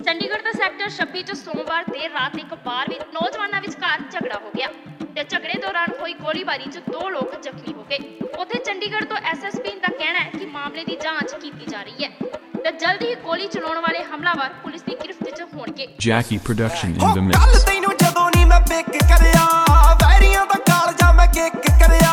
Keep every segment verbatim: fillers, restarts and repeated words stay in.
ਚੰਡੀਗੜ੍ਹ ਦਾ sector ਛੱਬੀ ਚ ਸੋਮਵਾਰ ਦੇਰ ਰਾਤ ਇੱਕ ਬਾਰ ਵਿੱਚ ਨੌਜਵਾਨਾਂ ਵਿਚਕਾਰ ਝਗੜਾ ਹੋ ਗਿਆ ਤੇ ਝਗੜੇ ਦੌਰਾਨ ਹੋਈ ਗੋਲੀਬਾਰੀ ਚ ਦੋ ਲੋਕ ਜ਼ਖਮੀ ਹੋ ਗਏ। ਉੱਥੇ ਚੰਡੀਗੜ੍ਹ ਤੋਂ ਐਸ ਐਸ ਪੀ ਦਾ ਕਹਿਣਾ ਹੈ ਕਿ ਮਾਮਲੇ ਦੀ ਜਾਂਚ ਕੀਤੀ ਜਾ ਰਹੀ ਹੈ ਤੇ ਜਲਦੀ ਹੀ ਗੋਲੀ ਚਲਾਉਣ ਵਾਲੇ ਹਮਲਾਵਰ ਪੁਲਿਸ ਦੀ ਗਿਰਫਤ ਚ ਹੋਣਗੇ। Jackie production in the mix। ਤੈਨੂੰ ਜਦੋਂ ਨਹੀਂ ਮੈਂ ਪਿਕ ਕਰਿਆ ਵੈਰੀਆਂ ਦਾ ਕਾਲਜਾ ਮੈਂ ਕਿੱਕ ਕਰਿਆ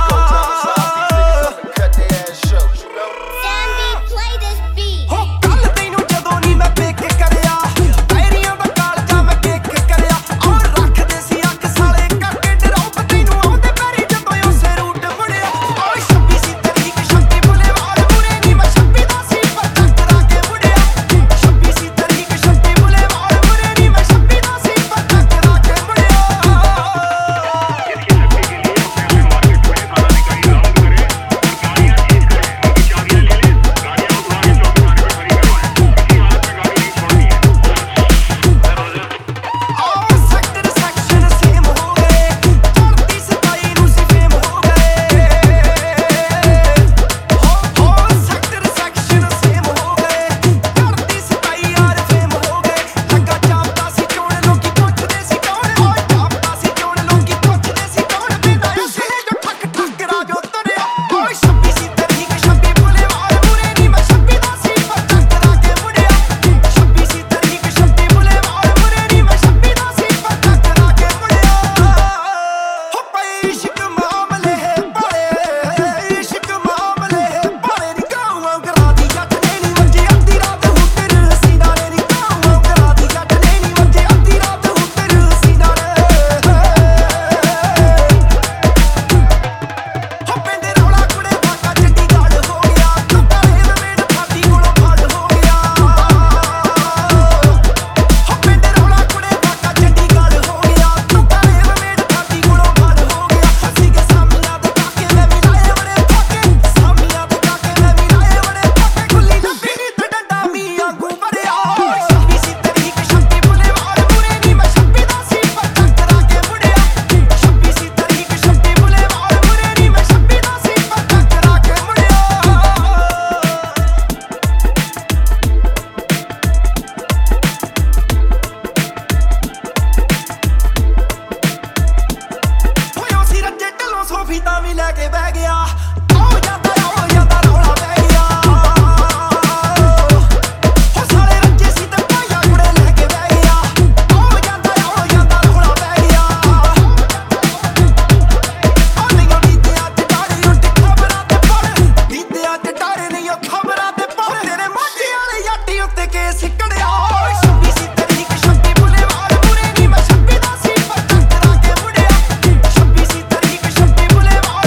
ਵੀ ਲੈ ਕੇ ਬਹਿ ਗਿਆ ਉਹ ਜਾਂਦਾ ਉਹ ਜਾਂਦਾ ਰੌਲਾ ਪੈ ਗਿਆ ਉਹ ਸਾਰੇ ਰੱਜੇ ਸੀ ਤੇ ਪਾਇਆ ਕੁੜੇ ਲੈ ਕੇ ਬਹਿ ਗਿਆ ਉਹ ਜਾਂਦਾ ਉਹ ਜਾਂਦਾ ਰੌਲਾ ਪੈ ਗਿਆ ਉਹ ਨਹੀਂ ਨੀਤਿਆਂ ਤੇ ਡਾਰੇ ਉੱਠ ਖਬਰਾਂ ਤੇ ਪੜ ਨੀਤਿਆਂ ਤੇ ਡਾਰੇ ਨਹੀਂ ਉਹ ਖਬਰਾਂ ਤੇ ਪੜ ਤੇਰੇ ਮਾਝੇ ਵਾਲੇ ਯਾਟੀ ਉੱਤੇ ਕੇਸ ਕੜਿਆ ਛੱਬੀ ਸੀ ਤਰੀਕ ਛੱਬੀ ਬੁਲੇਵਾਰ ਮੁਰੇ ਨਹੀਂ ਮੈਂ ਛੱਬੀ ਦਾ ਸੀ ਪਰ ਟੱਕਰਾ ਕੇ ਮੁੜਿਆ ਛੱਬੀ ਸੀ ਤਰੀਕ ਛੱਬੀ ਬੁਲੇਵਾਰ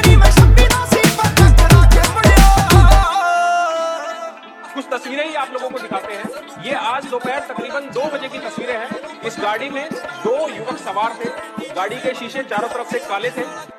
कुछ तस्वीरें ही आप लोगों को दिखाते हैं। ये आज दोपहर तकरीबन दो बजे की तस्वीरें हैं। इस गाड़ी में दो युवक सवार थे। गाड़ी के शीशे चारों तरफ से काले थे।